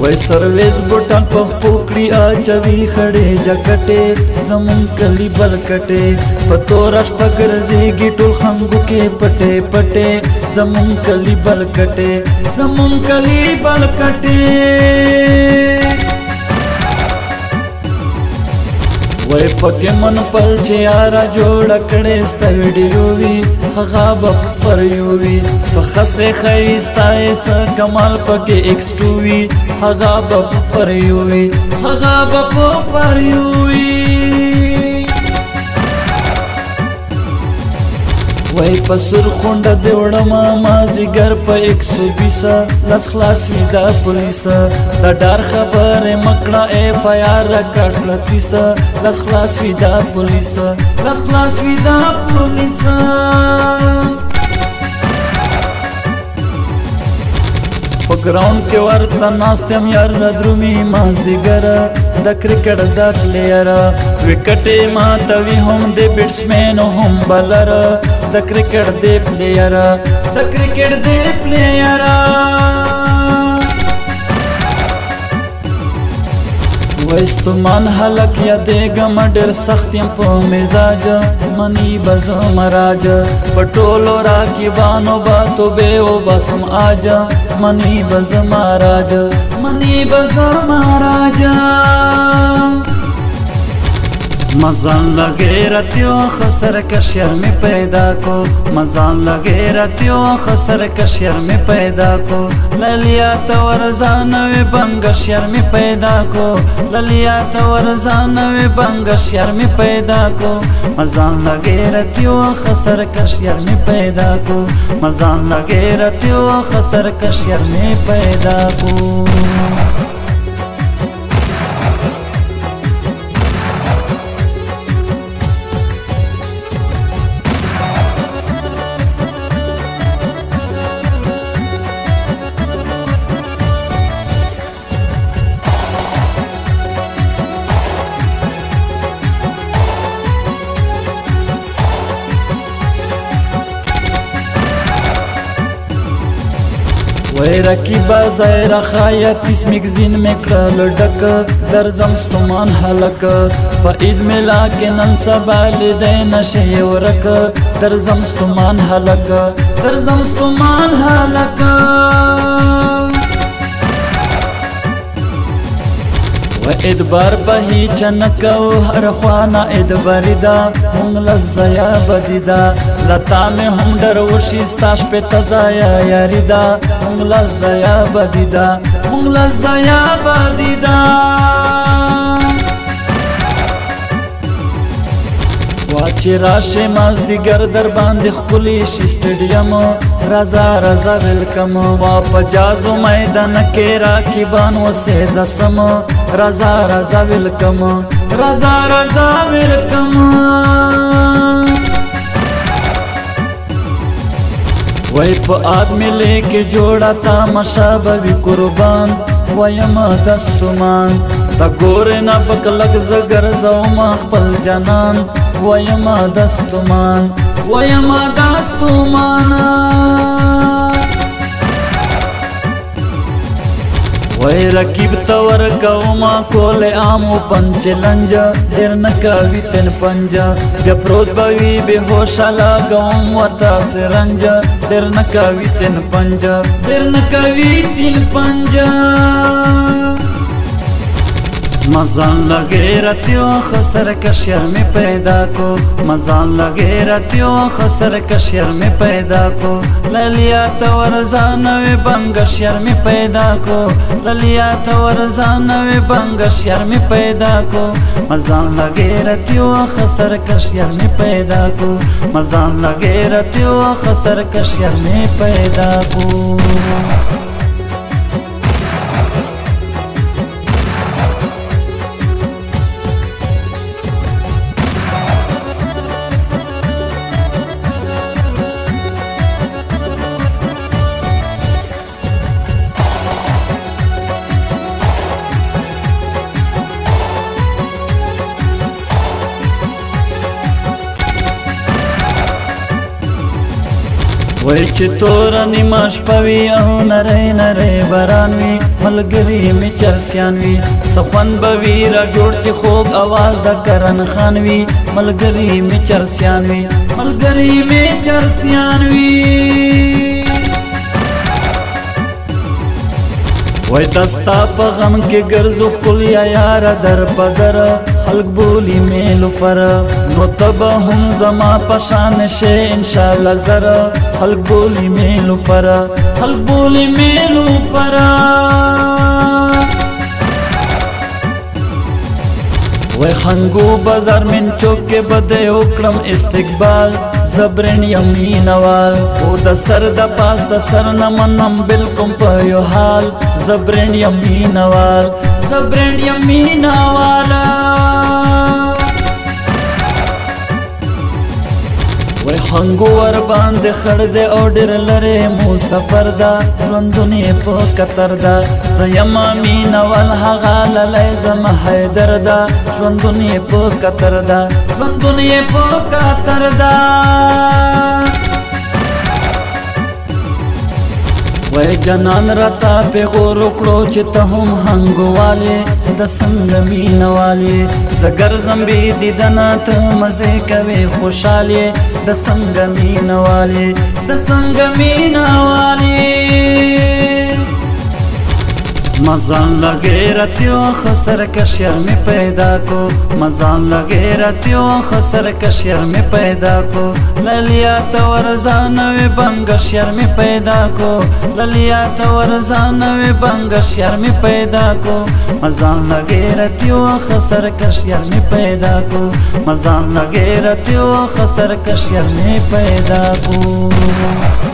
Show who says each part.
Speaker 1: وای سرویس بوټان په پوکړی اچوي خړې جکټې زمون کلی بل کټې په تورش پګرزيږي ټول خنګو کې پټې پټې زمون کلی بل کټې زمون کلی بل کټې وای پکې من پل چې یارا جوړ کړې ستا ویډیو وی هغه به پر یو وی څخه سه خيستای س کمال پکې X2 وی هغه به پر یو وی هغه به پر یو وی وای پسر خونډه دیوړم ما زیګر په 120 لاس خلاص وی دا پولیس دا ډار خبره مکړه اف آی آر کړل 30 لاس خلاص وی دا پولیس لاس خلاص وی دا پولیس په ګراوند کې ورته ناستم یار درومي ماز دیګر د کرکټ د پلیئر وکټې ماتوي هم د بیټسمن هم بالر د کرکټ د پلیئر د کرکټ د پلیئر وستمان حلق یا دیګم ډېر سخت يم په مزاج منی بز مراج پټولو راکیبانو باتو به او بسم آج منی بز مراج منی بز مراج مزان لگے رتیو خسر کشیر میں پیدا کو مزان لگے رتیو خسر کشیر میں پیدا کو للیا تورزانوی بنگ شیر میں پیدا کو للیا تورزانوی بنگ شیر میں پیدا کو مزان لگے رتیو خسر کشیر میں پیدا کو مزان لگے رتیو خسر کشیر میں پیدا کو وای رکیبا زایرا خایت اس مگزین میں کړل ډک درزم ستمان حلق په عید ملا کې نن سبا لیدین شي ورک درزم ستمان حلق درزم ستمان حلق و ادبار بهی چنکو هر خوانا ادباری دا مونگ لزایا بدی دا لتا میں ہم ڈر وشی ستاش پہ تزایا یاری دا مونگ لزایا بدی دا مونگ لزایا بدی دا واچی راشه ماز دیگر در باندې خپلی شي سټیډیم رضا رضا ویلکم وا پجازو میدان کې راکیبان وسه زسم رضا رضا ویلکم رضا رضا ویلکم وای په آدمی لیکي جوړا تا مشابه قربان وایما دستمان تا ګور نه بکلک زګر زو ما خپل جنان وایما دستمان وایما دستمان وای رکیب تور کوما کول عامو پنچ لنج ډیر نکوي تن پنجا بیا پروت بوي به هوش لا غوم ورتا سرنج ډیر نکوي تن پنجا ډیر نکوي تن پنجا مزان لگے رتیو خسر کشیر میں پیدا کو مزان لگے رتیو خسر کشیر میں پیدا کو للیا تورزانوی بنگ شیر میں پیدا کو للیا تورزانوی بنگ شیر میں پیدا کو مزان لگے رتیو خسر کشیر میں پیدا کو مزان لگے رتیو خسر کشیر میں پیدا کو وای چې تور نیمه شپه وي او نری نری باران وي ملګري مې چرسیان وي څه خوند به وي را جوړ چې خوږ اواز د کرن خان وي ملګري مې چرسیان وي ملګري مې چرسیان وي وای دستا په غم کې ګرځو خپلیا یار در په در خلق بولی میلو پر نو تب هم زما پشان شه انشاءالله زر خلق بولی میلو پر خلق بولی میلو پر وای خنگو بازار من چوک کې بده وکړم استقبال زبرن یمینوال او د سر د پاس سر نه منم بالکل په یو حال زبرن یمینوال زبرن یمینوالا وای خنگو ور باندې خړ دې او ډېر لره مو سفر دا ژوندونه په قطر دا زیم امینوال هغه للی زم حیدر دا ژوندونه په قطر دا ژوندونه په قطر دا وای جنان رتا په غور کړو چې ته هم هنګواله د څنګه مینواله زګر زمبي دیدنا ته مزه کوي خوشاله د څنګه مینواله د څنګه مینواله مزان لگے رتیو خسر کشیر میں پیدا کو مزان لگے رتیو خسر کشیر میں پیدا کو للیا تورزانوی بنگشیر میں پیدا کو للیا تورزانوی بنگشیر میں پیدا کو مزان لگے رتیو خسر کشیر میں پیدا کو مزان لگے رتیو خسر کشیر میں پیدا کو